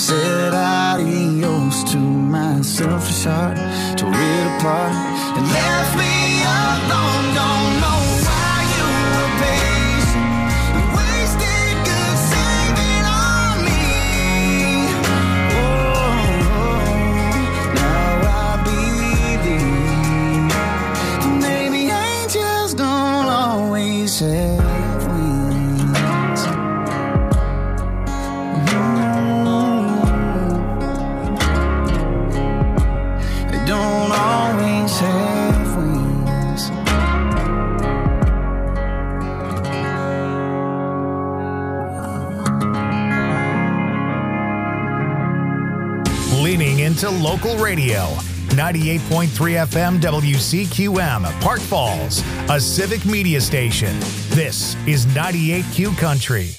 said adios to my selfish heart, tore it apart, and left me alone. Don't know why you were patient and wasted good saving on me. Now I believe maybe angels don't always have wings. They don't always have wings. Leaning into local radio. 98.3 FM WCQM, Park Falls, a civic media station. This is 98Q Country.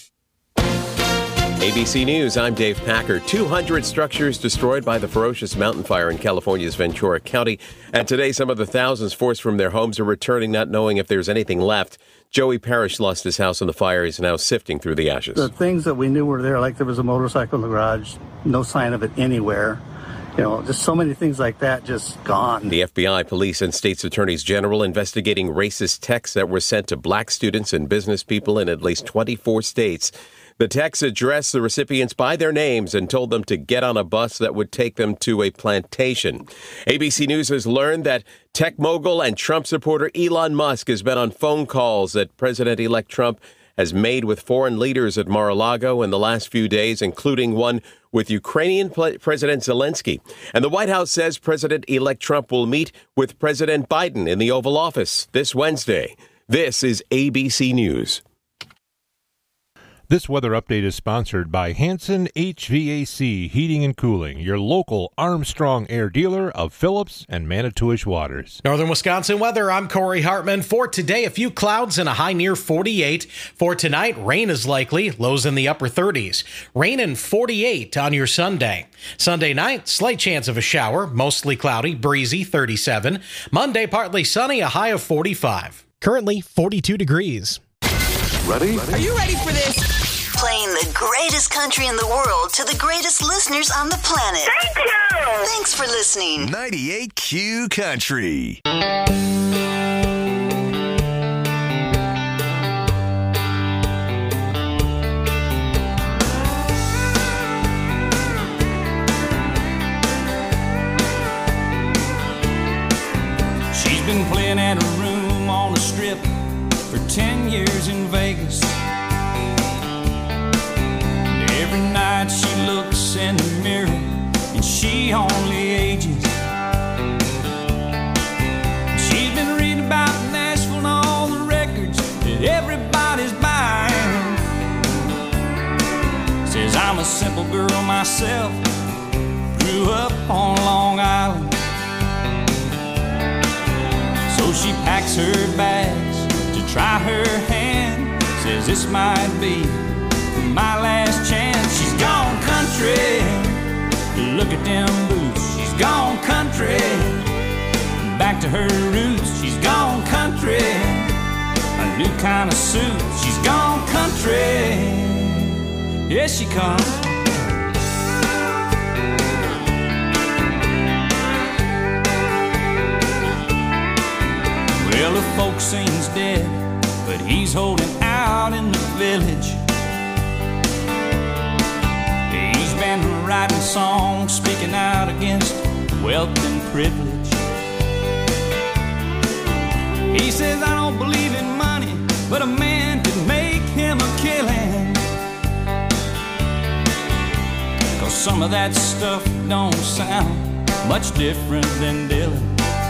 ABC News, I'm Dave Packer. 200 structures destroyed by the ferocious mountain fire in California's Ventura County. And today, some of the thousands forced from their homes are returning, not knowing if there's anything left. Joey Parrish lost his house in the fire. He's now sifting through the ashes. The things that we knew were there, like there was a motorcycle in the garage, no sign of it anywhere. You know, just so many things like that just gone. The FBI, police, and state's attorneys general investigating racist texts that were sent to black students and business people in at least 24 states. The texts addressed the recipients by their names and told them to get on a bus that would take them to a plantation. ABC News has learned that tech mogul and Trump supporter Elon Musk has been on phone calls that President-elect Trump has made with foreign leaders at Mar-a-Lago in the last few days, including one with Ukrainian President Zelensky. And the White House says President-elect Trump will meet with President Biden in the Oval Office this Wednesday. This is ABC News. This weather update is sponsored by Hanson HVAC Heating and Cooling, your local Armstrong Air dealer of Phillips and Manitowish Waters. Northern Wisconsin weather, I'm Corey Hartman. For today, a few clouds and a high near 48. For tonight, rain is likely, lows in the upper 30s. Rain and 48 on your Sunday. Sunday night, slight chance of a shower, mostly cloudy, breezy, 37. Monday, partly sunny, a high of 45. Currently, 42 degrees. Ready? Are you ready for this? Playing the greatest country in the world to the greatest listeners on the planet. Thank you! Thanks for listening. 98Q Country. She's been playing at a room on the strip for 10 years in Vegas. Every night she looks in the mirror and she only ages. She's been reading about Nashville and all the records that everybody's buying. Says I'm a simple girl myself, grew up on Long Island. So she packs her bags to try her hand. Says this might be my last chance. She's gone country, look at them boots. She's gone country, back to her roots. She's gone country, a new kind of suit. She's gone country, yes she comes. Well, the folk scene's dead, but he's holding out in the village. He's been writing songs, speaking out against wealth and privilege. He says, I don't believe in money, but a man can make him a killing. 'Cause some of that stuff don't sound much different than Dylan.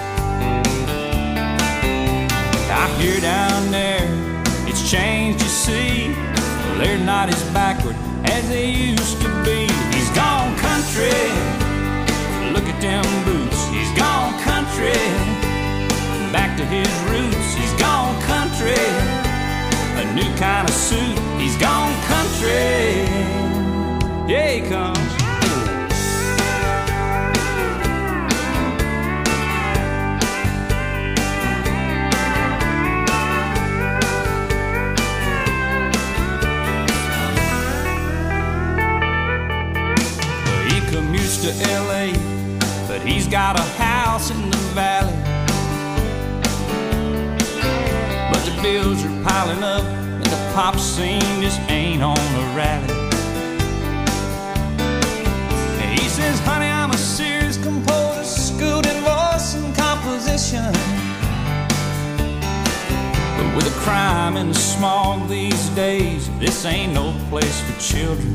I hear down there, it's changed, you see. Well, they're not as backward as they used to be. He's gone country, look at them boots. He's gone country, back to his roots. He's gone country, a new kind of suit. He's gone country, yeah he comes. commutes to L.A., but he's got a house in the valley. But the bills are piling up, and the pop scene just ain't on a rally. And he says, honey, I'm a serious composer, schooled in voice and composition. But with the crime and the smog these days, this ain't no place for children.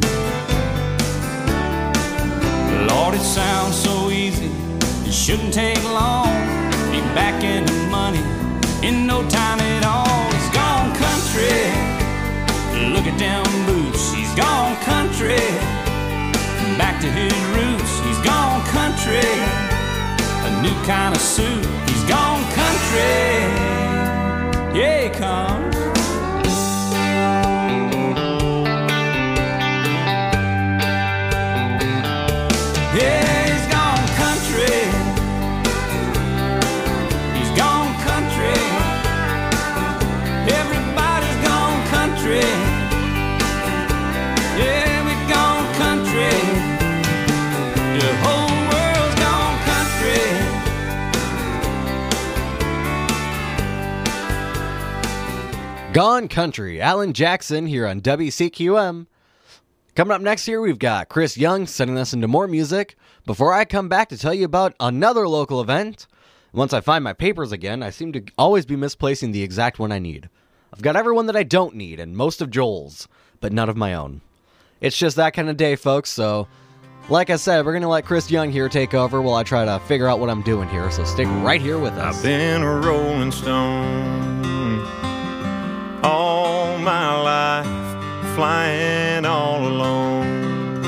Lord, it sounds so easy, it shouldn't take long. Be back in the money in no time at all. He's gone country, look at them boots. He's gone country, back to his roots. He's gone country, a new kind of suit. He's gone country, yeah, he comes. Yeah, he's gone country. He's gone country. Everybody's gone country. Yeah, we've gone country. The whole world's gone country. Gone Country, Alan Jackson here on WCQM. Coming up next here, we've got Chris Young sending us into more music before I come back to tell you about another local event. Once I find my papers again, I seem to always be misplacing the exact one I need. I've got everyone that I don't need and most of Joel's, but none of my own. It's just that kind of day, folks, so like I said, we're going to let Chris Young here take over while I try to figure out what I'm doing here, so stick right here with us. I've been a rolling stone all my life, flying all alone,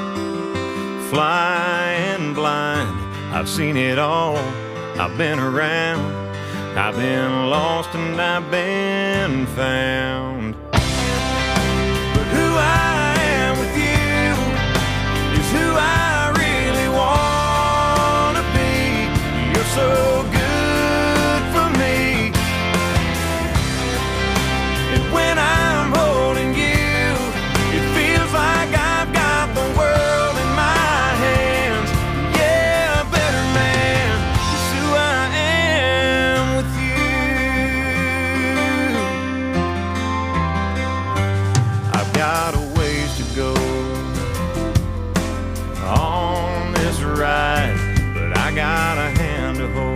flying blind. I've seen it all, I've been around, I've been lost and I've been found. But who I am with you is who I really want to be. You're so good for me, and when I'm holding you, it feels like I've got the world in my hands. Yeah, a better man is who I am with you. I've got a ways to go on this ride, but I got a hand to hold.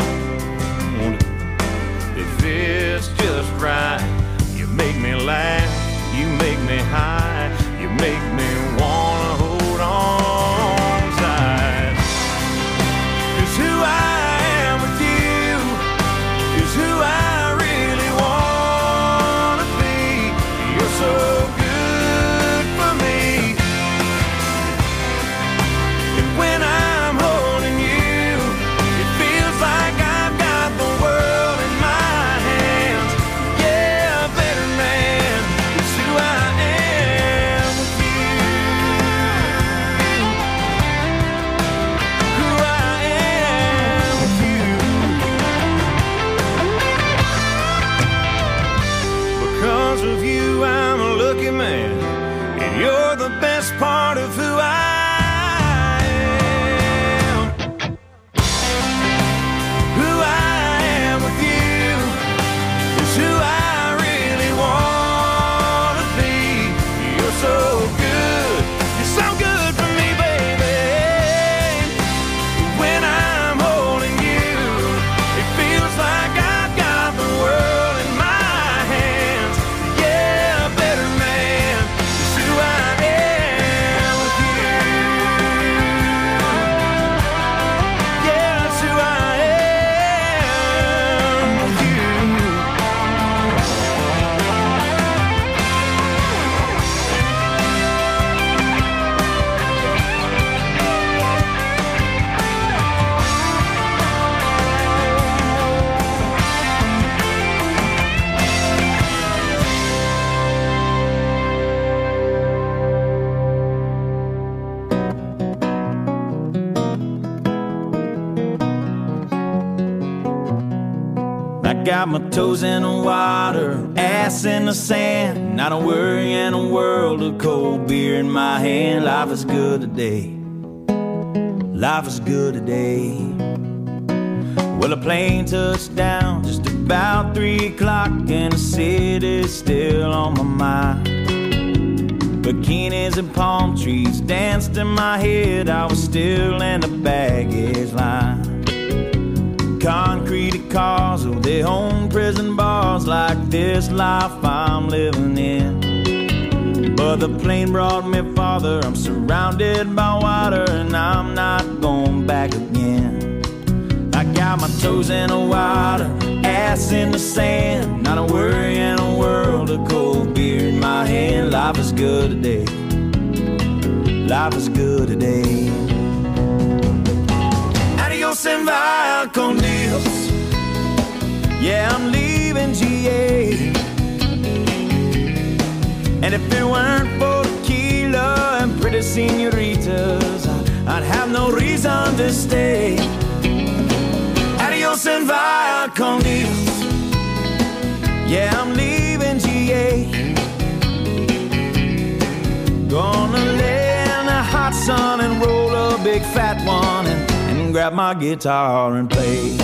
If it's just right, you make me laugh, you make me high, you make me wanna hold on tight. 'Cause who I am with you is who I really wanna be. You're so good for me, and when I'm holding you, it feels like I've got the world in my hands. Yeah, a better man is who I am with you. Who I am with you. Because of you, I'm a lucky man, and you're the best part of who I am. Who I am with you is who I really want to be. You're so good, you're so good for me, baby. When I'm holding you, it feels like I've got the world in my hands. Yeah, a better man is who I am with you. Yeah, that's who I am with you. I got my toes in the water, ass in the sand, not a worry in a world of cold beer in my hand. Life is good today. life is good today. Well, a plane touched down just about 3 o'clock, and the city's still on my mind. Bikinis and palm trees danced in my head. I was still in the baggage line. Concrete cars, oh, they own prison bars like this life I'm living in. But the plane brought me farther. I'm surrounded by water, and I'm not going back again. I got my toes in the water, ass in the sand, not a worry in a world, a cold beer in my hand. Life is good today. Life is good today. Adios and via con Dios. Yeah, I'm leaving GA. And if it weren't for tequila and pretty senoritas, I'd have no reason to stay. Adios and via con Dios. Yeah, I'm leaving GA. Gonna lay in the hot sun and roll a big fat one and grab my guitar and play.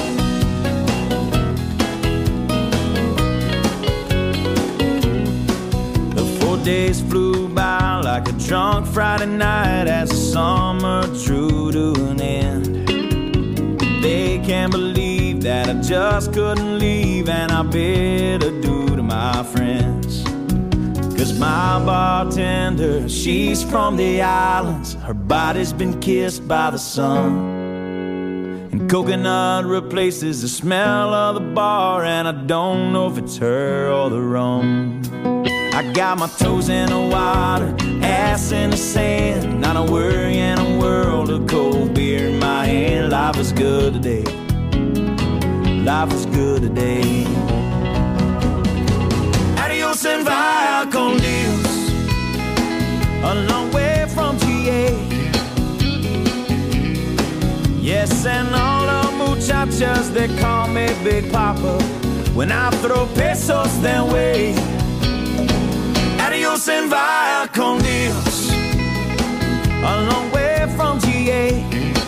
The 4 days flew by like a drunk Friday night as the summer drew to an end. They can't believe that I just couldn't leave, and I bid adieu to my friends. 'Cause my bartender, she's from the islands. Her body's been kissed by the sun, and coconut replaces the smell of the bar, and I don't know if it's her or the rum. I got my toes in the water, ass in the sand, not a worry in a world, of cold beer in my hand. Life is good today. Life is good today. Adios and via con Dios. A long way from GA. Yes, and all the muchachas, they call me Big Papa when I throw pesos their way. Adios and via con Dios. A long way from GA.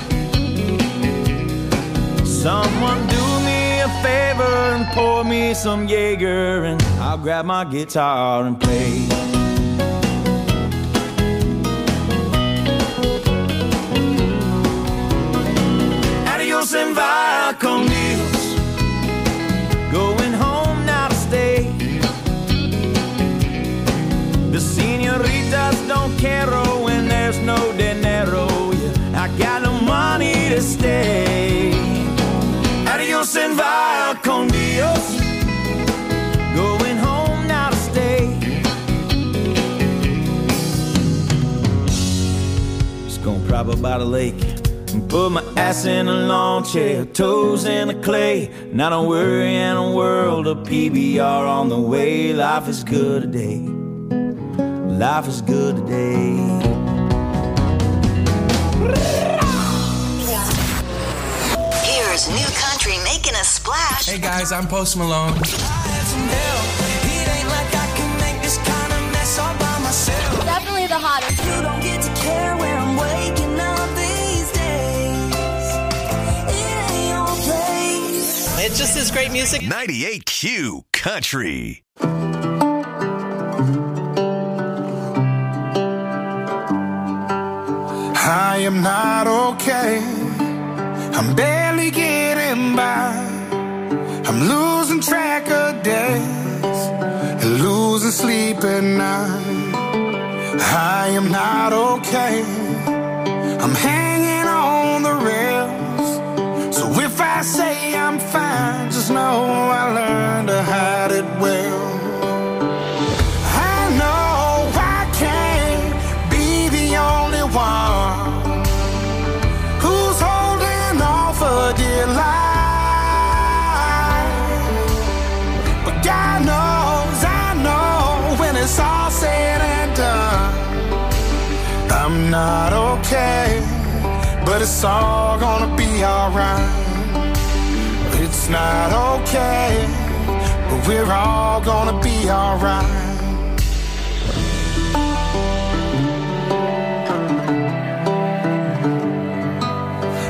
Someone do me a favor and pour me some Jaeger, and I'll grab my guitar and play. Adios and via con Dios. Going home now to stay. The senoritas don't care when there's no dinero. Yeah, I got no money to stay. Adios and via con Dios. Going home now to stay. Just gonna prop up by the lake and put my ass in a lawn chair, toes in the clay. Not a worry in a world of PBR on the way. Life is good today. Life is good today. Here's new country making a splash. Hey guys, I'm Post Malone. Definitely the hottest. You don't get to care where I'm waking up these days. It ain't your place. It's just this great music. 98Q Country. I am not okay. I'm barely getting by. I'm losing track of days and losing sleep at night. I am not okay. I'm hanging on the rails. So if I say I'm fine, just know I learned to hide it well. I know I can't be the only one who's holding on for dear life. But God knows, I know when it's all said and done, I'm not okay, but it's all gonna be alright. It's not okay, but we're all gonna be alright.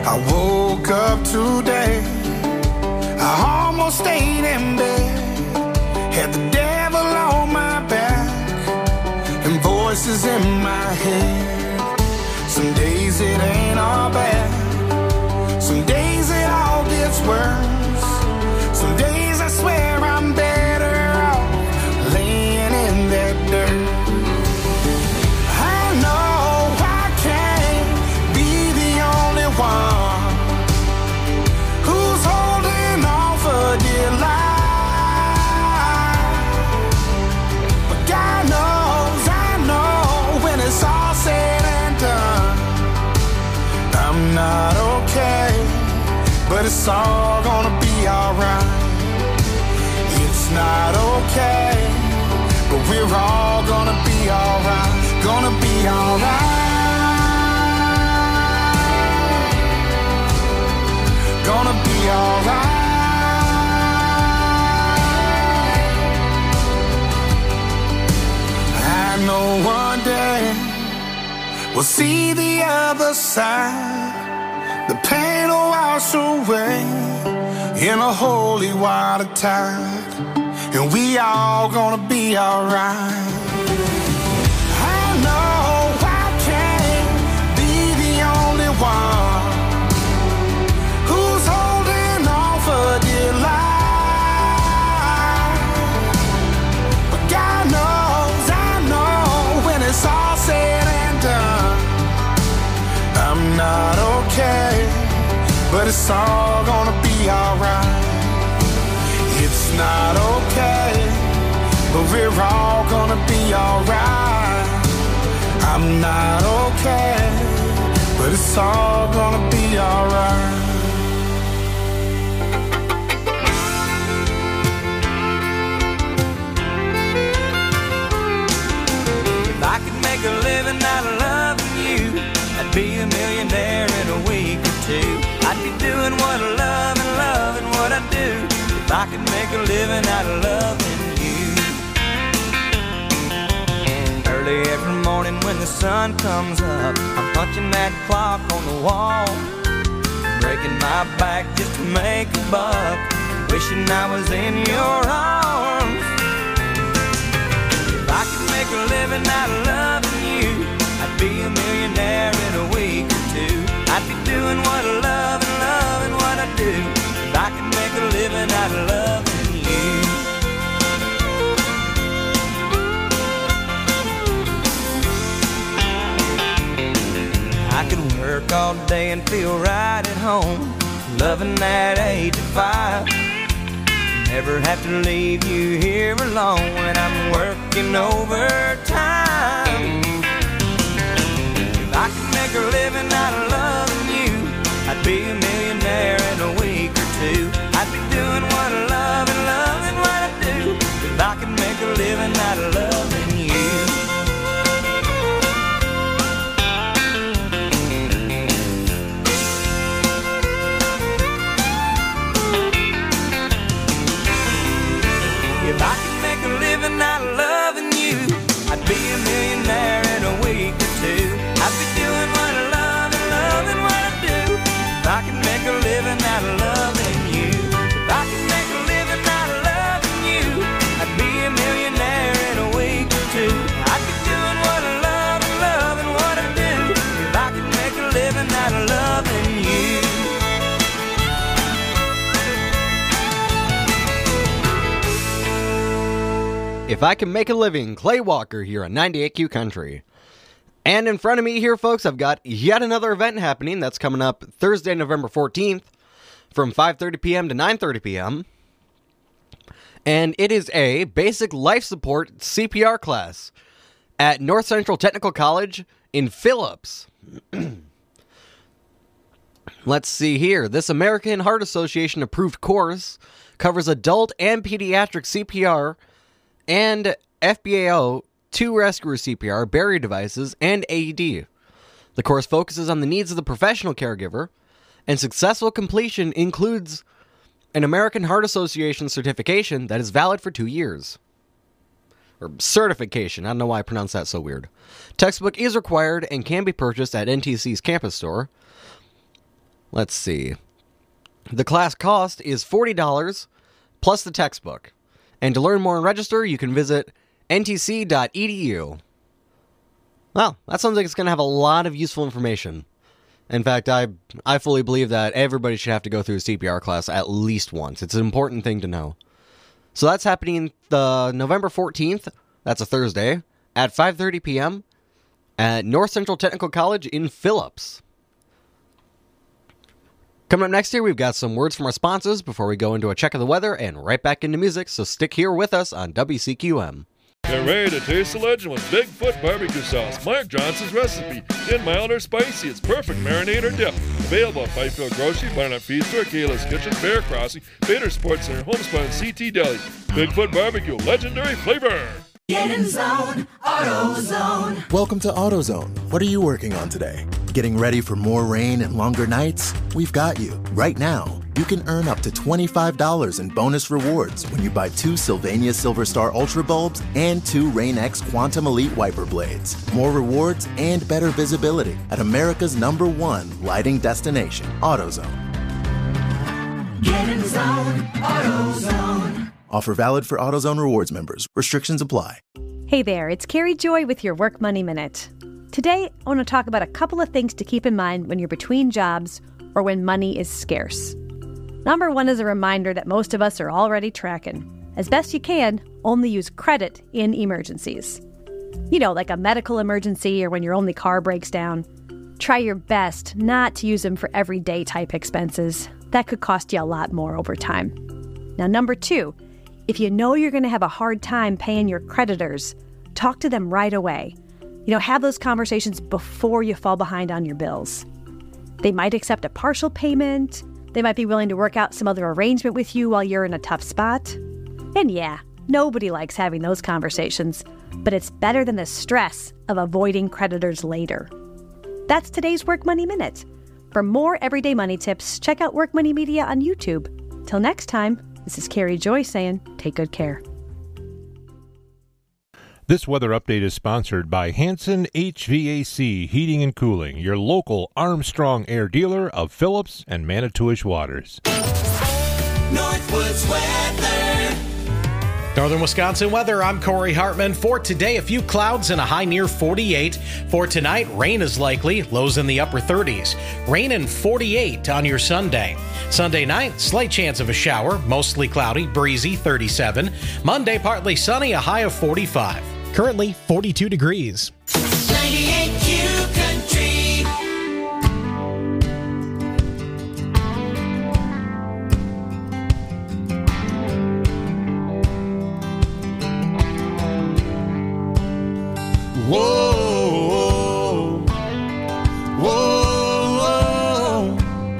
I woke up today, I almost stayed in bed, had the devil on my back and voices in my head. Some days it ain't all bad, some days it all gets worse. Some days I swear I'm better off laying in that dirt. I know I can't be the only one who's holding on for dear life. But God knows, I know when it's all said and done, I'm not okay, but it's all gonna be alright. It's not okay, but we're all gonna be alright, gonna be alright, gonna be alright. I know one day we'll see the other side. The pain will wash away in a holy water tide, and we all gonna be alright. I know I can't be the only one who's holding on for dear life. But God knows, I know when it's all said and done, I'm not okay, but it's all gonna be alright. It's not okay, but we're all gonna be alright. I'm not okay, but it's all gonna be alright. If I could make a living out of loving you, I'd be a millionaire in a week or two. I'd be doing what I love and loving what I do. If I could make a living out of loving you. Early every morning when the sun comes up, I'm punching that clock on the wall, breaking my back just to make a buck, wishing I was in your arms. If I could make a living out of loving you, I'd be a millionaire in a week or two. I'd be doing what I love and loving what I do. If I could make a living out of loving you. I could work all day and feel right at home, loving that 8 to 5. Never have to leave you here alone when I'm working overtime. If I could make a living out of loving you, I'd be a millionaire in a week or two. I'd be doing what I love and loving what I do. If I could make a living out of loving you. If I could make a living out of loving you, I'd be a millionaire in a week or two. I'd be doing what I love and loving what I do. If I could make a living out of loving you. If I could make a living out of loving you, I'd be a millionaire in a week or two. I'd be doing what I love and loving what I do. If I could make a living out of loving you. If I Can Make a Living, Clay Walker here on 98Q Country. And in front of me here, folks, I've got yet another event happening that's coming up Thursday, November 14th from 5:30 p.m. to 9:30 p.m. And it is a basic life support CPR class at North Central Technical College in Phillips. Let's see here. This American Heart Association approved course covers adult and pediatric CPR and FBAO, 2 rescue CPR, barrier devices, and AED. The course focuses on the needs of the professional caregiver, and successful completion includes an American Heart Association certification that is valid for 2 years. Or certification. I don't know why I pronounce that so weird. Textbook is required and can be purchased at NTC's campus store. Let's see. The class cost is $40 plus the textbook. And to learn more and register, you can visit ntc.edu. Well, that sounds like it's going to have a lot of useful information. In fact, I fully believe that everybody should have to go through a CPR class at least once. It's an important thing to know. So that's happening the November 14th, that's a Thursday, at 5:30 p.m. at North Central Technical College in Phillips. Coming up next here, we've got some words from our sponsors before we go into a check of the weather and right back into music, so stick here with us on WCQM. Get ready to taste the legend with Bigfoot barbecue sauce, Mark Johnson's recipe. In mild or spicy, it's perfect marinade or dip. Available at Fifield Grocery, Barnett Feed Store, Kayla's Kitchen, Bear Crossing, Bader Sports Center, Homespun, and CT Deli. Bigfoot barbecue, legendary flavor. Get in zone, AutoZone. Welcome to AutoZone. What are you working on today? Getting ready for more rain and longer nights? We've got you. Right now, you can earn up to $25 in bonus rewards when you buy 2 Sylvania Silver Star Ultra bulbs and 2 Rain-X Quantum Elite wiper blades. More rewards and better visibility at America's #1 lighting destination, AutoZone. Get in zone, AutoZone. Offer valid for AutoZone Rewards members. Restrictions apply. Hey there, it's Carrie Joy with your Work Money Minute. Today, I want to talk about a couple of things to keep in mind when you're between jobs or when money is scarce. Number one is a reminder that most of us are already tracking. As best you can, only use credit in emergencies. You know, like a medical emergency or when your only car breaks down. Try your best not to use them for everyday type expenses. That could cost you a lot more over time. Now, number two, if you know you're going to have a hard time paying your creditors, talk to them right away. Have those conversations before you fall behind on your bills. They might accept a partial payment. They might be willing to work out some other arrangement with you while you're in a tough spot. And yeah, nobody likes having those conversations, but it's better than the stress of avoiding creditors later. That's today's Work Money Minute. For more everyday money tips, check out Work Money Media on YouTube. Till next time, this is Carrie Joy saying, take good care. This weather update is sponsored by Hanson HVAC Heating and Cooling, your local Armstrong Air dealer of Phillips and Manitowish Waters. Northwoods weather. Northern Wisconsin weather, I'm Corey Hartman. For today, a few clouds and a high near 48. For tonight, rain is likely, lows in the upper 30s. Rain and 48 on your Sunday. Sunday night, slight chance of a shower, mostly cloudy, breezy, 37. Monday, partly sunny, a high of 45. Currently, 42 degrees. 98 Q Country. Whoa, whoa, whoa.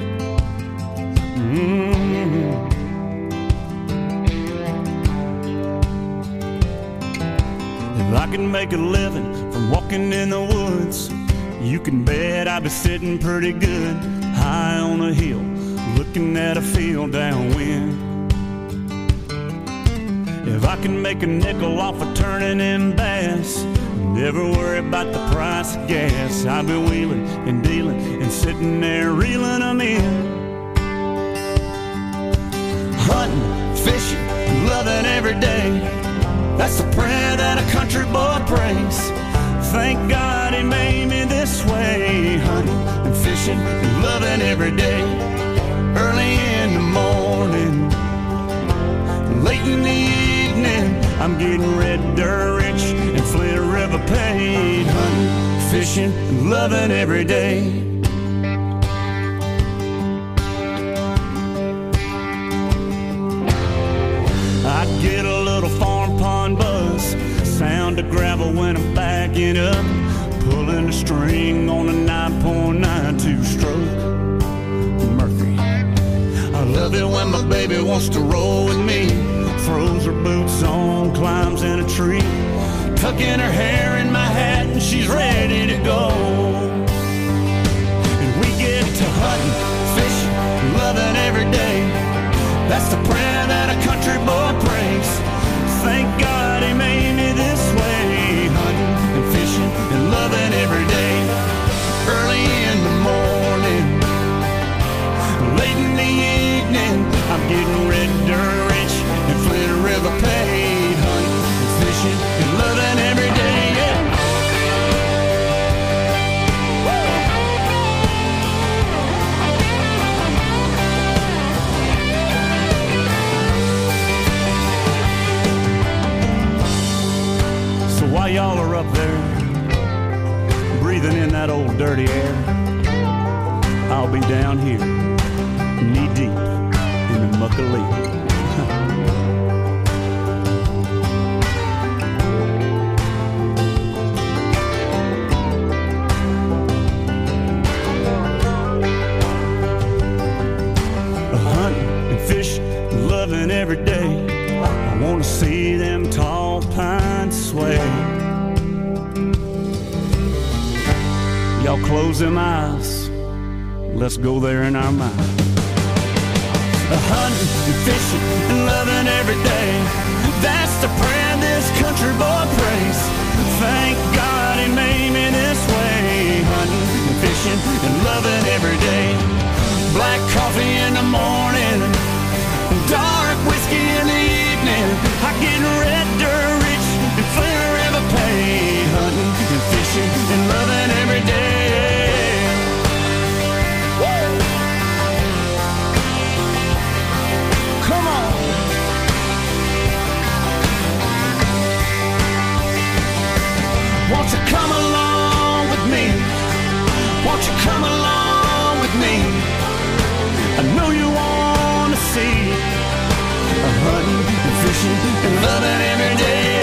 If I can make a living from walking in the woods, you can bet I'd be sitting pretty good, high on a hill, looking at a field downwind. If I can make a nickel off of turning in bass, never worry about the price of gas, I'll be wheeling and dealing and sitting there reeling them in. Hunting, fishing, loving every day, that's the prayer that a country boy prays. Thank God he made me this way, hunting and fishing and loving every day. Early in the morning, late in the evening, I'm getting red dirt rich and Flint River paid, hunting, fishing and loving every day. I get a little farm pond buzz, sound of gravel when I'm backing up, pulling a string on a 9.92 stroke Murphy. I love it when my baby wants to roll with me, throws her boots on, climbs in a tree, tucking her hair in my hat and she's ready to go. And we get to hunting, fishing, loving every day, that's the prayer that a country boy prays. Thank God he made me this way, hunting and fishing and loving every day. Early in the morning, here, knee deep in the muck of lake. Loving every day, I want to see them tall pines sway. Y'all close them eyes, let's go there in our mind. Hunting and fishing and loving every day, that's the prayer this country boy prays. Thank God he made me this way. Hunting and fishing and loving every day. Black coffee in the morning, dark whiskey in the evening. I get red dirt rich and forever pay. Hunting and fishing and loving every day. Woo! Come on. Won't you come along with me? Won't you come along with me? I know you want to see hunting and fishing and loving every day.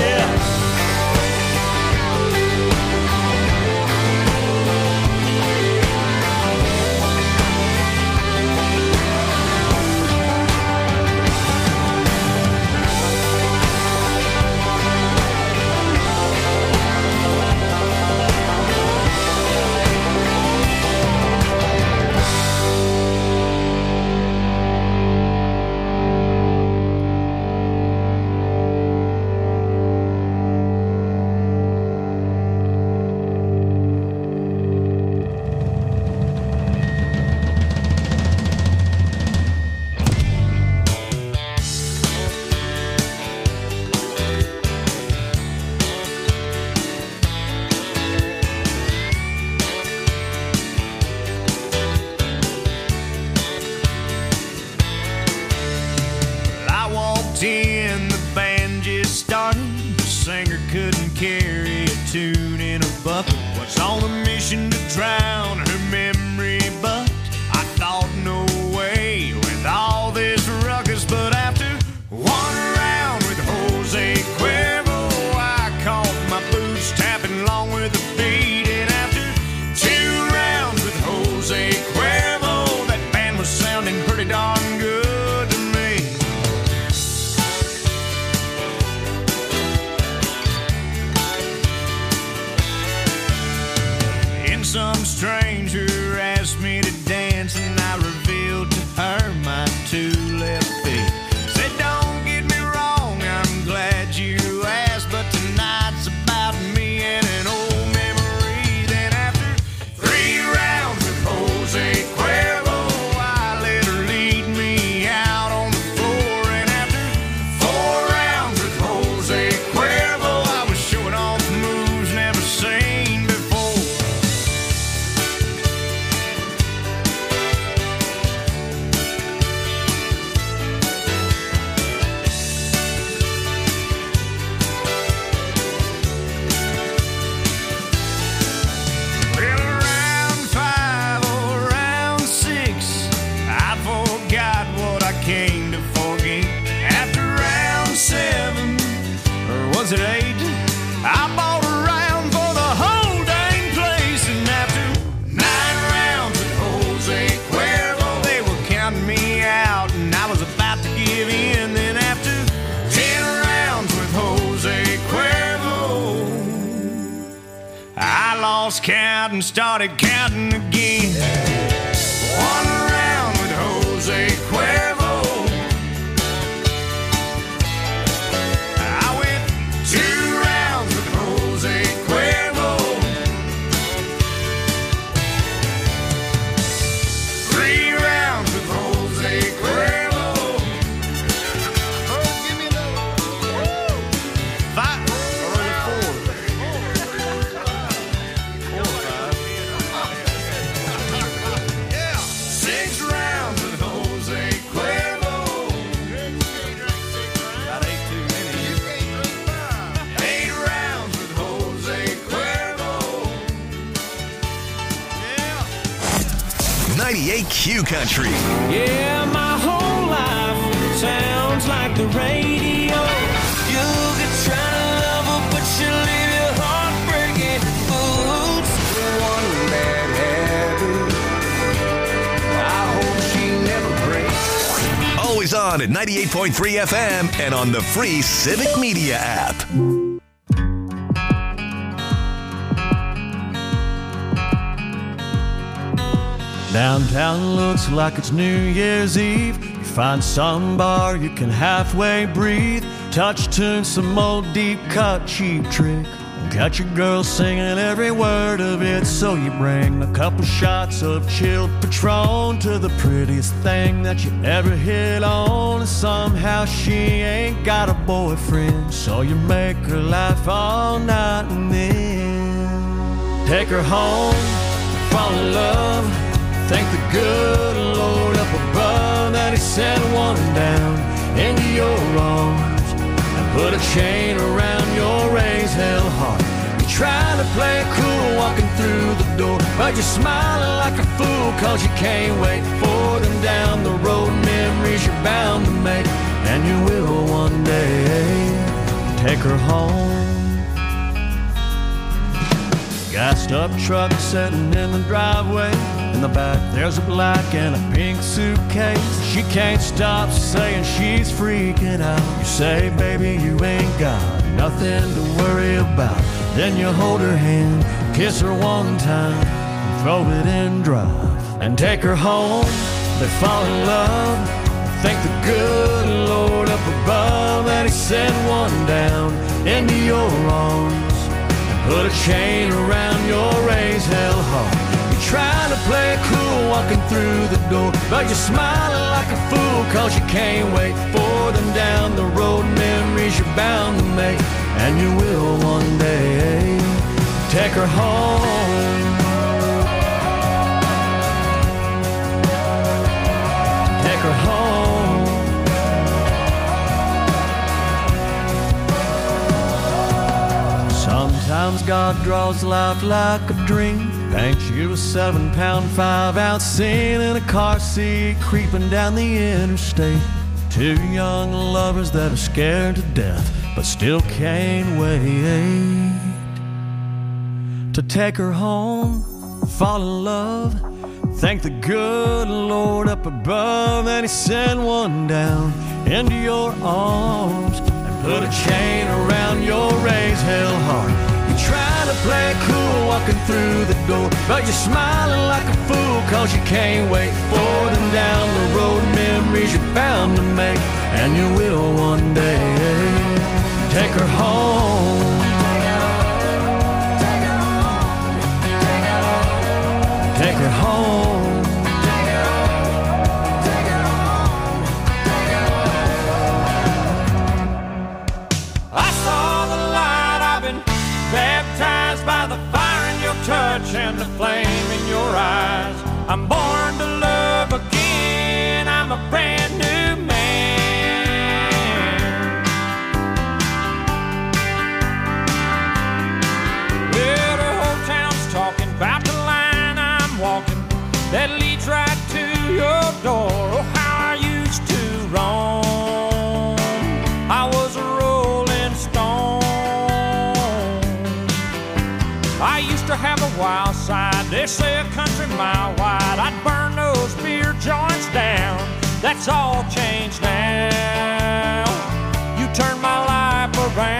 Count and started counting again. One round with Jose Cuervo. I went 2 rounds with Jose Cuervo. 3 rounds with Jose Cuervo. Oh, give me another. 5 or 4. Q Country. Yeah, my whole life sounds like the radio. You could try to love her, but she'll leave your heart breaking. Oops, one bad habit. I hope she never breaks. Always on at 98.3 FM and on the free Civic Media app. Downtown looks like it's New Year's Eve. You find some bar you can halfway breathe. Touch tune, some old deep cut cheap trick. Got your girl singing every word of it. So you bring a couple shots of chilled Patron to the prettiest thing that you ever hit on. And somehow she ain't got a boyfriend, so you make her laugh all night and then take her home, fall in love. Thank the good Lord up above that he sent one down into your arms and put a chain around your raised hell heart. You're trying to play it cool walking through the door, but you're smiling like a fool cause you can't wait for them down the road. Memories you're bound to make, and you will one day take her home. Gassed up truck sitting in the driveway. In the back there's a black and a pink suitcase. She can't stop saying she's freaking out. You say, baby, you ain't got nothing to worry about. Then you hold her hand, kiss her one time, and throw it in drive and take her home. They fall in love. Thank the good Lord up above that he sent one down into your arms and put a chain around your raised hell heart. Trying to play it cool walking through the door, but you're smiling like a fool cause you can't wait for them down the road. Memories you're bound to make, and you will one day take her home. Take her home. Sometimes God draws life like a dream. Paints you a 7-pound, 5-ounce scene in a car seat creeping down the interstate. Two young lovers that are scared to death but still can't wait to take her home, fall in love. Thank the good Lord up above that he sent one down into your arms and put a chain around your raised hell heart. Trying to play it cool walking through the door, but you're smiling like a fool cause you can't wait for them down the road. Memories you're bound to make, and you will one day take her home. Take her home. I saw the light, I've been baptized by the fire in your touch and the flame in your eyes. I'm born to love again, I'm a brand new man. Well, the whole town's talking about the line I'm walking that leads right to your door. Oh, how I used to roam, I was a rolling stone. I used to have a wild side, they say a country mile wide. I'd burn those beer joints down, that's all changed now. You turned my life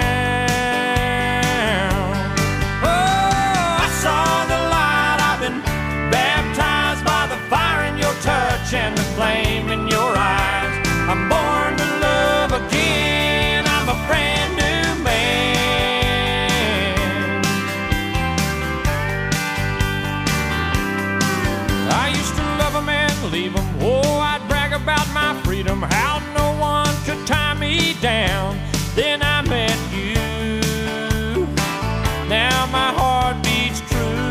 around. Oh, I saw the light, I've been baptized by the fire in your touch and the flame in your eyes. I'm born to love again, I'm a brand new man. I used to love them and leave them. Oh, I'd brag about my freedom, how no one could tie me down. Then I met you. Now my heart beats true.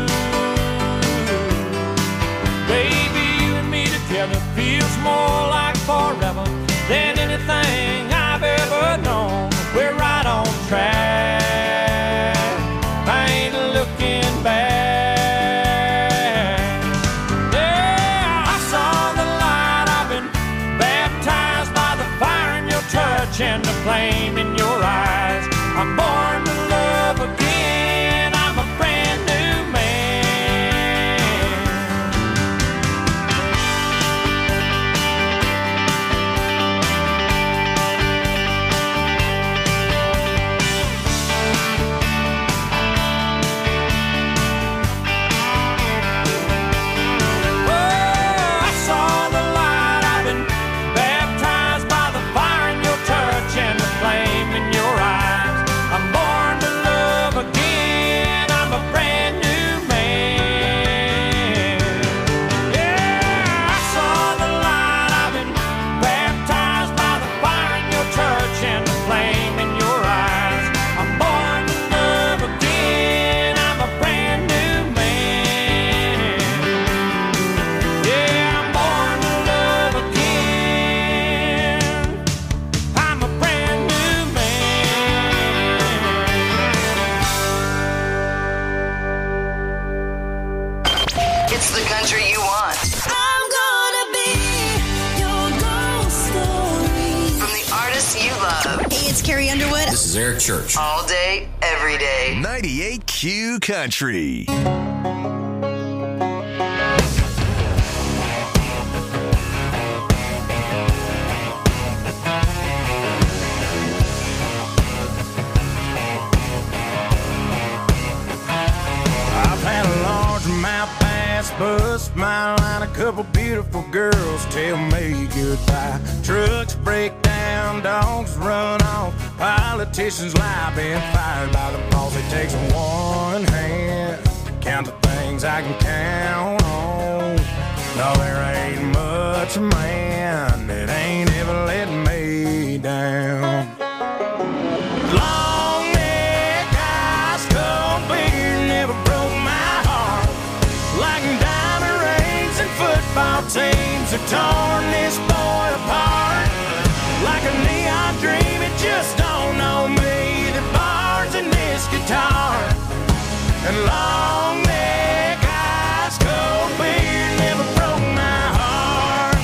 Baby, you and me together feels more like forever than anything I've ever known. We're right on track, I ain't looking back. Yeah, I saw church and the flame in your eyes. I'm born to love again. I'm a brand new man. Oh, I saw the light. I've been baptized by the fire in your touch and the flame in your eyes. I'm born to love again. I'm a brand new man. Yeah, I saw the light. I've been baptized by the fire in your touch and the flame in your eyes. I'm born to love again. I'm a brand new man. Yeah, I'm born to love again. I'm a brand new man. It's the country you want. I'm gonna be your ghost story. From the artists you love. Hey, it's Carrie Underwood. This is Eric Church. All day, every day. 98Q Country. I've had a large amount pass, bust my line. A couple beautiful girls tell me goodbye. Trucks break down, dogs run off. Politicians lie, been fired by the boss. It takes one hand to count the things I can count on. No, there ain't much man that ain't ever let me down. Long neck, ice cold beer never broke my heart. Like diamond rings and football teams have torn this boy apart. Like a neon dream, it just don't know me. The bars in this guitar. And long neck, ice cold beer never broke my heart.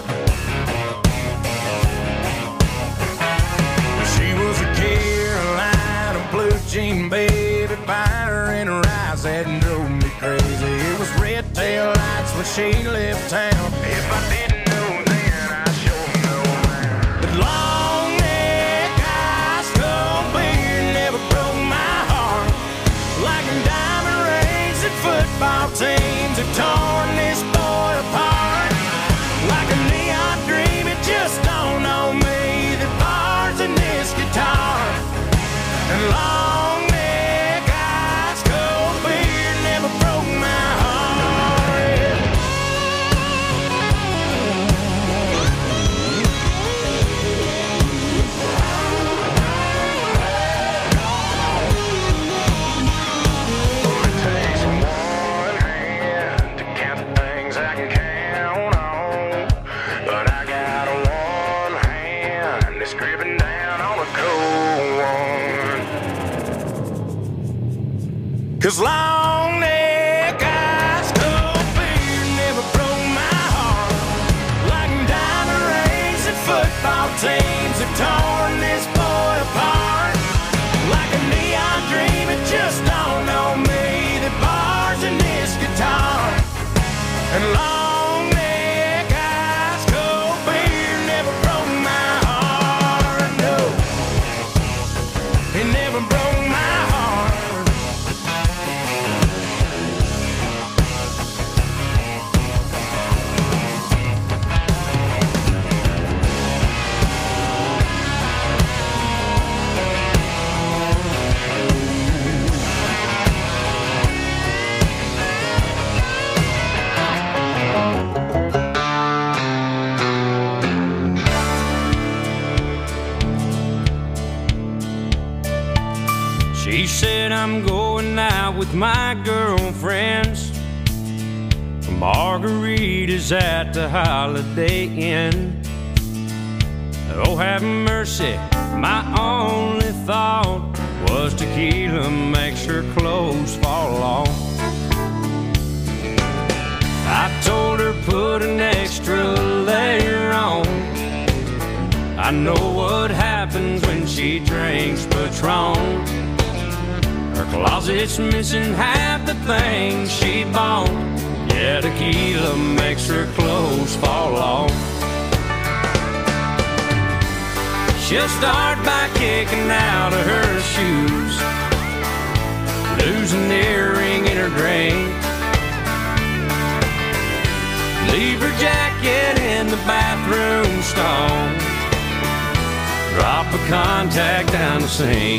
She was a Carolina blue jean baby, fire in her eyes that drove me crazy. It was red tail lights when she left town. If I didn't know then, I sure know now. But long neck, ice cold beer never broke my heart. Like diamond rings and football teams have torn this boy apart. Like a neon dream, it just don't know me. The bars in this guitar. And long neck, ice cold beer never broke my heart. It takes one hand to count the things I can count on. But I got one hand that's gripping down on a cold one. 'Cause long neck, ice cold beer never broke my heart. Like diamond rings and football teams have torn this boy apart. Like a neon dream, it just don't know me. The bars in this guitar. And long neck, ice cold beer never broke my heart. No, it never broke my heart. She said I'm going out with my girlfriends. Margaritas at the Holiday Inn. Oh, have mercy, my only thought was tequila makes her clothes fall off. I told her put an extra layer on. I know what happens when she drinks Patron. Her closet's missing half the things she bought. Yeah, tequila makes her clothes fall off. She'll start by kicking out of her shoes, lose an earring in her drink, leave her jacket in the bathroom stall, drop a contact down the sink.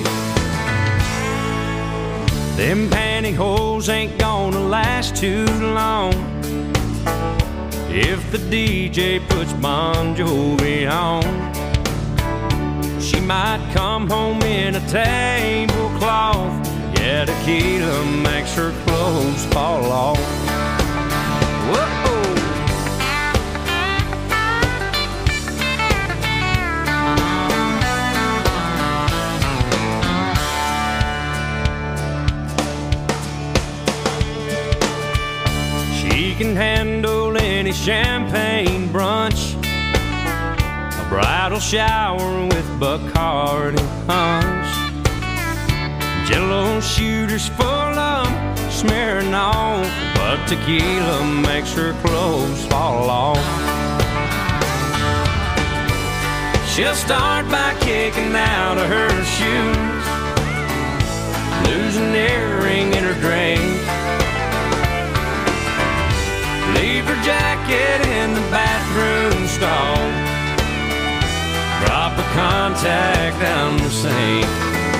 Them pantyhose ain't gonna last too long if the DJ puts Bon Jovi on. She might come home in a tablecloth. Yeah, tequila makes her clothes fall off. Whoa! She can handle any champagne brunch, a bridal shower with Bacardi punch, Jell-O shooters full of smearing off, but tequila makes her clothes fall off. She'll start by kicking out of her shoes, lose an earring in her drink, leave her jacket in the bathroom stall, drop a contact down the sink.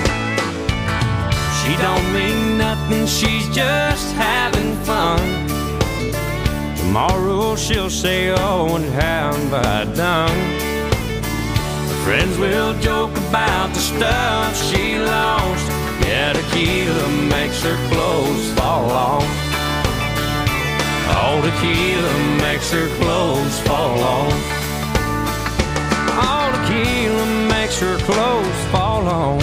She don't mean nothing, she's just having fun. Tomorrow she'll say, oh, and how have I done? Her friends will joke about the stuff she lost. Yeah, tequila makes her clothes fall off. Oh, tequila makes her clothes fall off. Oh, tequila makes her clothes fall off.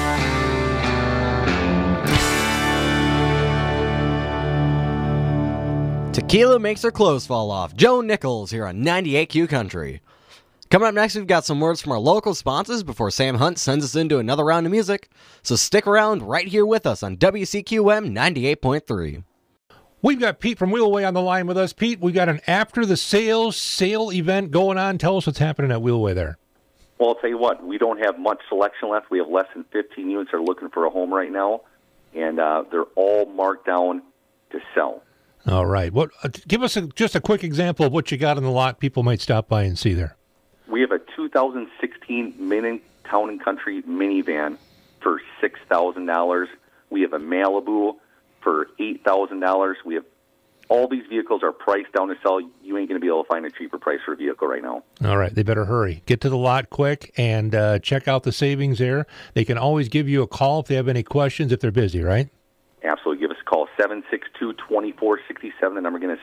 Tequila makes her clothes fall off. Joe Nichols here on 98Q Country. Coming up next, we've got some words from our local sponsors before Sam Hunt sends us into another round of music. So stick around right here with us on WCQM 98.3. We've got Pete from Wheelway on the line with us. Pete, we got an after the sale event going on. Tell us what's happening at Wheelway there. Well, I'll tell you what, we don't have much selection left. We have less than 15 units that are looking for a home right now, and they're all marked down to sell. All right. What? Give us just a quick example of what you got in the lot people might stop by and see there. We have a 2016 Mini Town & Country minivan for $6,000. We have a Malibu for $8,000. We have all these vehicles are priced down to sell. You ain't going to be able to find a cheaper price for a vehicle right now. All right. They better hurry. Get to the lot quick and check out the savings there. They can always give you a call if they have any questions if they're busy, right? Absolutely. Give us a call, 762-2467. The number again is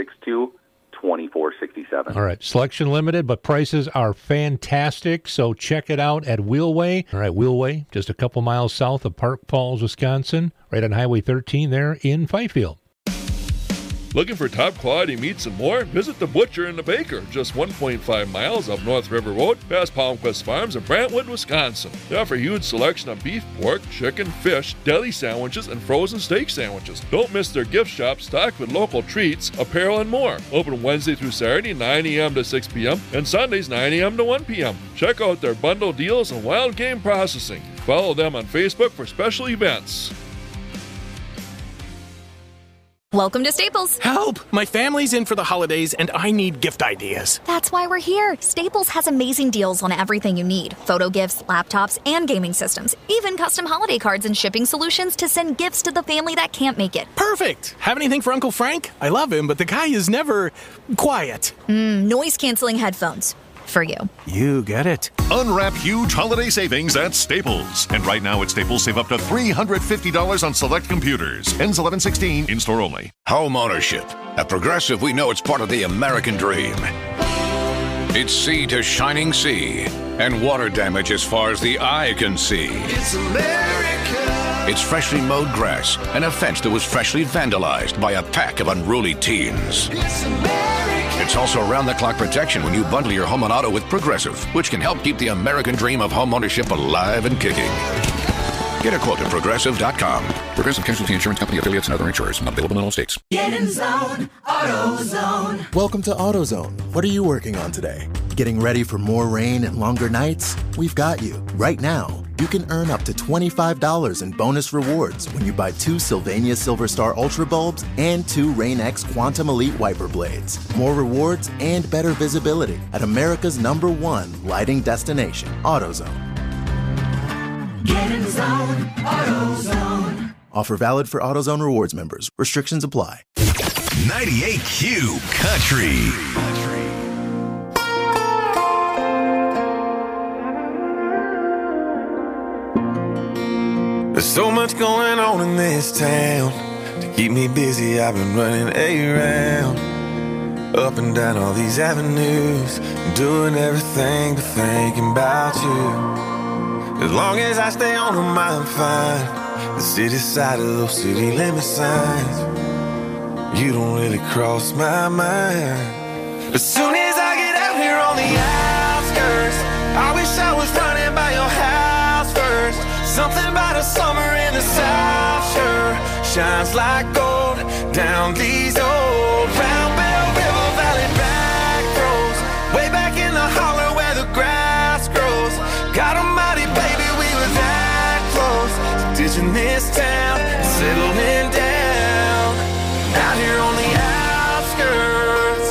762-2467. All right. Selection limited, but prices are fantastic, so check it out at Wheelway. All right, Wheelway, just a couple miles south of Park Falls, Wisconsin, right on Highway 13 there in Fifield. Looking for top quality meats and more? Visit the Butcher and the Baker, just 1.5 miles up North River Road, past Palmquist Farms in Brantwood, Wisconsin. They offer a huge selection of beef, pork, chicken, fish, deli sandwiches, and frozen steak sandwiches. Don't miss their gift shop stocked with local treats, apparel, and more. Open Wednesday through Saturday, 9 a.m. to 6 p.m., and Sundays, 9 a.m. to 1 p.m. Check out their bundle deals and wild game processing. Follow them on Facebook for special events. Welcome to Staples. Help! My family's in for the holidays and I need gift ideas. That's why we're here. Staples has amazing deals on everything you need. Photo gifts, laptops, and gaming systems. Even custom holiday cards and shipping solutions to send gifts to the family that can't make it. Perfect! Have anything for Uncle Frank? I love him, but the guy is never quiet. Noise-canceling headphones. For you. You get it. Unwrap huge holiday savings at Staples. And right now at Staples, save up to $350 on select computers. Ends 11/16, in-store only. Home ownership. At Progressive, we know it's part of the American dream. It's sea to shining sea, and water damage as far as the eye can see. It's America. It's freshly mowed grass and a fence that was freshly vandalized by a pack of unruly teens. It's America. It's also round-the-clock protection when you bundle your home and auto with Progressive, which can help keep the American dream of home ownership alive and kicking. Get a quote at Progressive.com. Progressive Casualty Insurance Company, affiliates, and other insurers. Not available in all states. Get in zone, AutoZone. Welcome to AutoZone. What are you working on today? Getting ready for more rain and longer nights? We've got you. Right now, you can earn up to $25 in bonus rewards when you buy 2 Sylvania Silver Star Ultra bulbs and 2 Rain-X Quantum Elite wiper blades. More rewards and better visibility at America's #1 lighting destination, AutoZone. Get in zone, AutoZone. Offer valid for AutoZone Rewards members. Restrictions apply. 98Q Country. There's so much going on in this town. To keep me busy, I've been running around, up and down all these avenues, doing everything but thinking about you. As long as I stay on them, I'm fine. The city side of those city limit signs, you don't really cross my mind. As soon as I get out here on the outskirts, I wish I was running by your house first. Something about a summer in the South sure shines like gold down these old Round Bell River Valley back roads, way back in the holler where the grass grows. God almighty, baby, we were that close to ditching this town, settling down out here on the outskirts.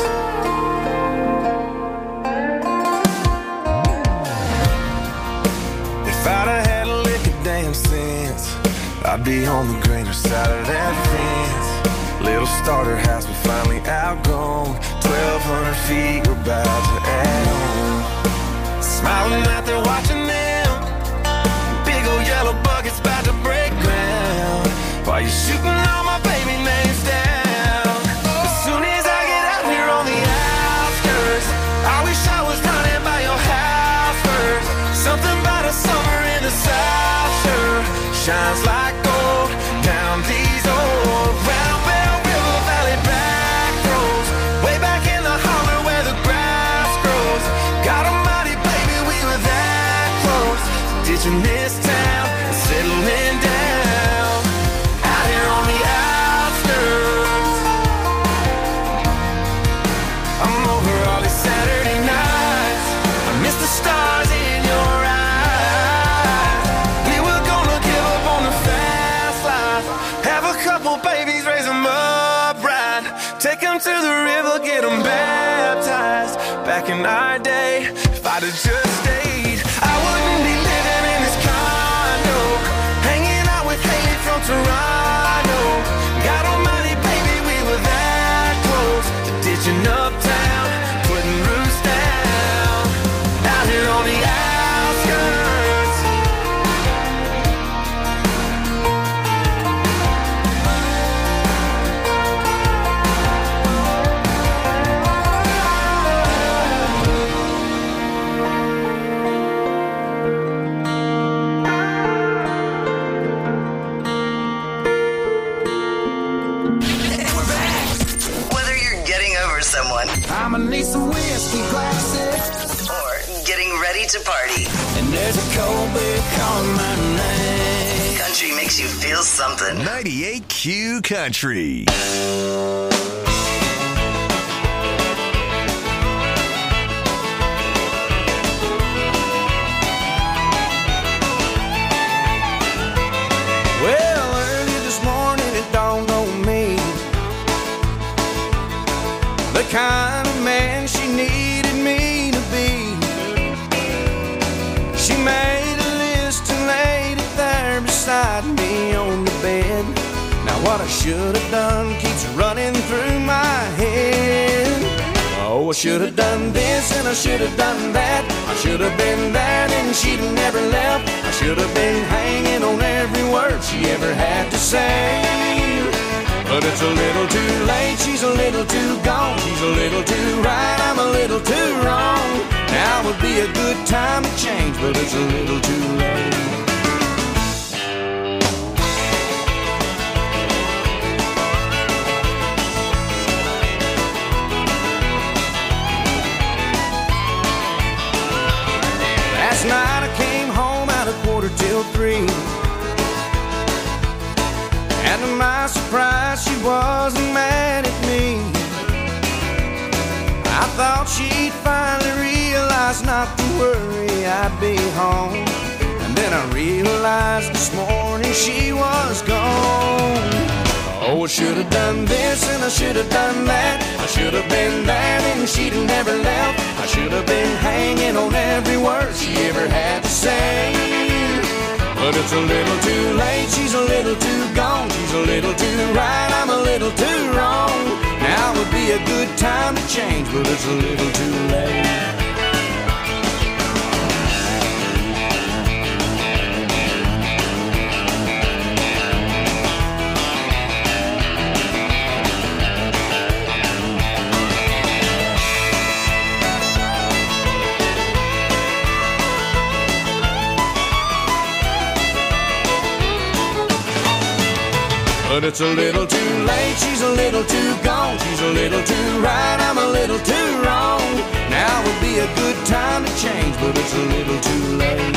If I'd have had a lick of damn sense, I'd be on the greener side of that fence. Little starter house we finally outgrown, 1,200 feet we're about to add on. Smiling out there watching them, big old yellow buckets about to break ground, while you're shooting all my baby names down. As soon as I get out here on the outskirts, I wish I was running by your house first. Something about a summer in the South sure shines like gold down these old Round Bell River Valley back roads, way back in the holler where the grass grows. God almighty, baby, we were that close to ditching this town and settling down out here on the outskirts. I'm over all these Saturday nights, I miss the stars in your eyes. We were gonna give up on the fast life, have a couple babies, raise them up right, take them to the river, get them baptized. Back in our day, if I'd have just stayed, I wouldn't be living in this condo, hanging out with Haley from Toronto. God almighty, baby, we were that close to ditching uptown, putting roots down out here on the outskirts. Whether you're getting over someone I'ma need some whiskey glasses, or getting ready to party, and there's a cold beer calling my name. country makes you feel something. 98Q Country. Well, early this morning it dawned on me, the kind of man she needed me to be. She made a list and laid it there beside me on the bed. Now what I should have done keeps running through my head. Oh, I should have done this and I should have done that. I should have been there and she'd have never left. I should have been hanging on every word she ever had to say. But it's a little too late, she's a little too gone. She's a little too right, I'm a little too wrong. Now would be a good time to change, but it's a little too late. Last night I came home at 2:45. And to my surprise, she wasn't mad at me. I thought she'd finally realize not to worry, I'd be home. And then I realized this morning she was gone. Oh, I should have done this and I should have done that. I should have been there and she'd have never left. I should have been hanging on every word she ever had to say. But it's a little too late, she's a little too gone. She's a little too right, I'm a little too wrong. Now would be a good time to change, but it's a little too late. But it's a little too late, she's a little too gone. She's a little too right, I'm a little too wrong. Now would be a good time to change, but it's a little too late.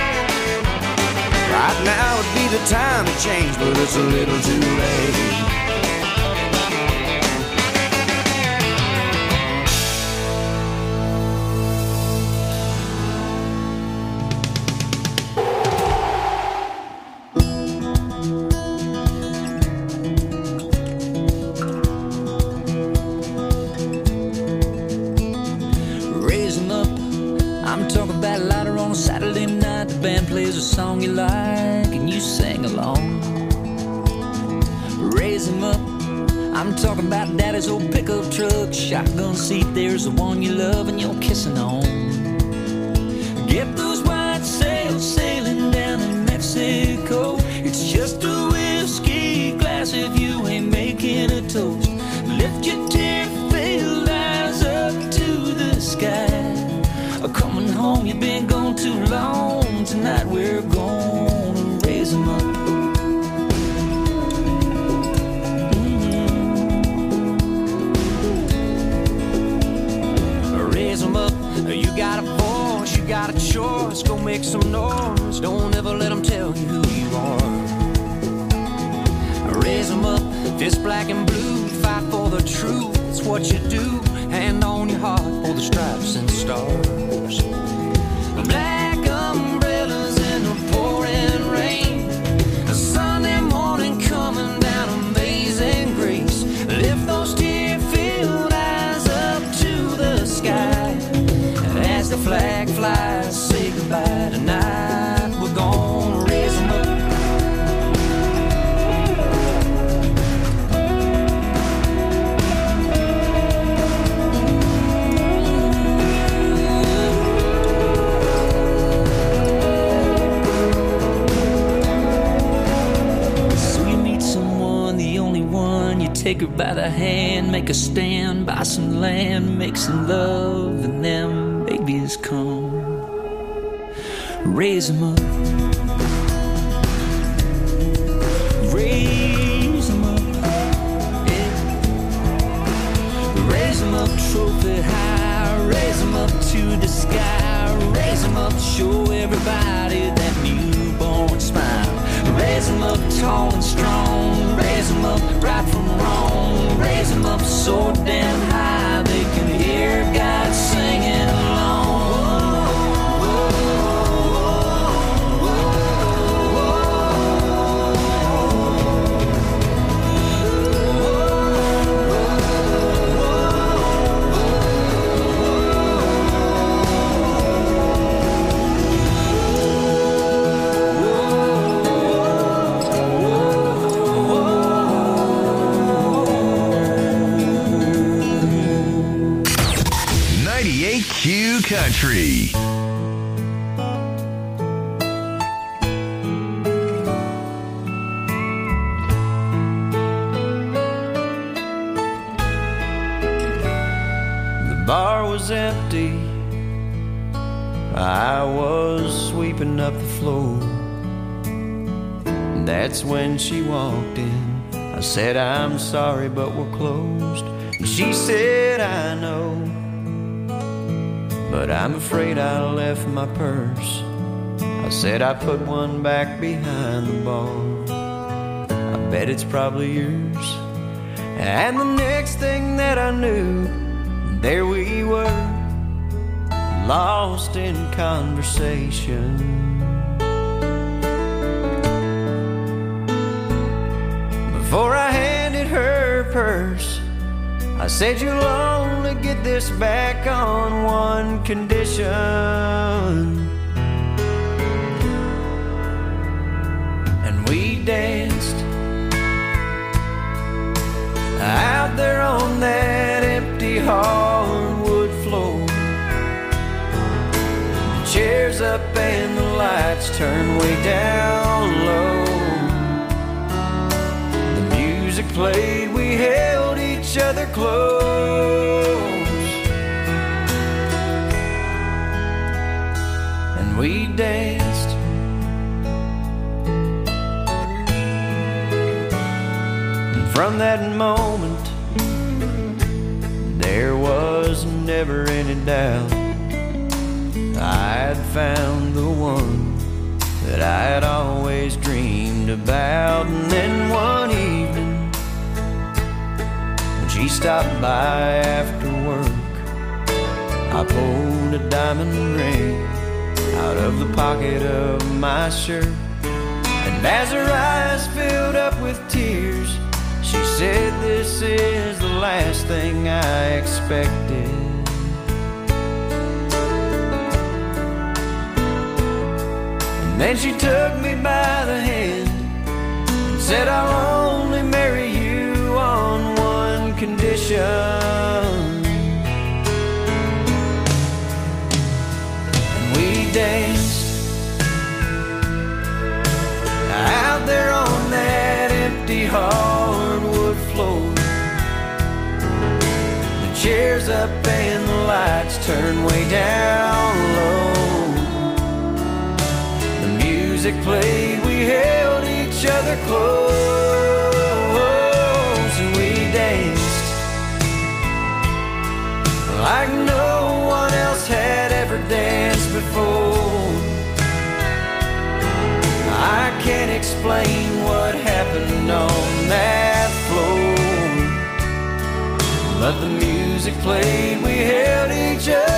Right now would be the time to change, but it's a little too late. Saturday night, the band plays a song you like and you sing along. Raise 'em up, I'm talking about daddy's old pickup truck. Shotgun seat, there's the one you love and you're kissing on. Get those white sails sailing down in Mexico. It's just a whiskey glass if you ain't making a toast. Lift your tear-filled eyes up to the sky. Coming home, you've been gone too long. Tonight we're gonna raise 'em up. Raise 'em up. You got a voice, you got a choice. Go make some noise. Don't ever let 'em tell you who you are. Raise 'em up. Fist black and blue. Fight for the truth. It's what you do. Hand on your heart for the stripes and stars. Black umbrellas in the pouring rain. A Sunday morning coming down Amazing Grace. Lift those tear-filled eyes up to the sky. As the flag flies, say goodbye tonight. We're gonna raise 'em up. Take her by the hand, make a stand, buy some land, make some love, and them babies come. Raise 'em up. Raise 'em up. Yeah. Raise 'em up, trophy high. Raise 'em up to the sky. Raise 'em up, show everybody that newborn smile. Raise 'em up tall and strong. Raise 'em up right from wrong. Raise 'em up so damn high they can hear God singing along. Q Country. The bar was empty. I was sweeping up the floor. And that's when she walked in. I said, I'm sorry, but we're closed. And she said, I know. but I'm afraid I left my purse. I said I put one back behind the bar. I bet it's probably yours. And the next thing that I knew, there we were, lost in conversation. Before I handed her purse, I said, you'll only get this back on one condition. And we danced out there on that empty hardwood floor. The chairs up and the lights turned way down low. The music played, we held each other close, and we danced. And from that moment, there was never any doubt I'd found the one that I had always dreamed about. And then one evening, when she stopped by after work, I pulled a diamond ring out of the pocket of my shirt. And as her eyes filled up with tears, she said, this is the last thing I expected. And then she took me by the hand and said, I'll only marry you on one condition. And we danced out there on that empty hardwood floor. The chairs up and the lights turned way down low. Music played, we held each other close, and we danced like no one else had ever danced before. I can't explain what happened on that floor, but the music played, we held each other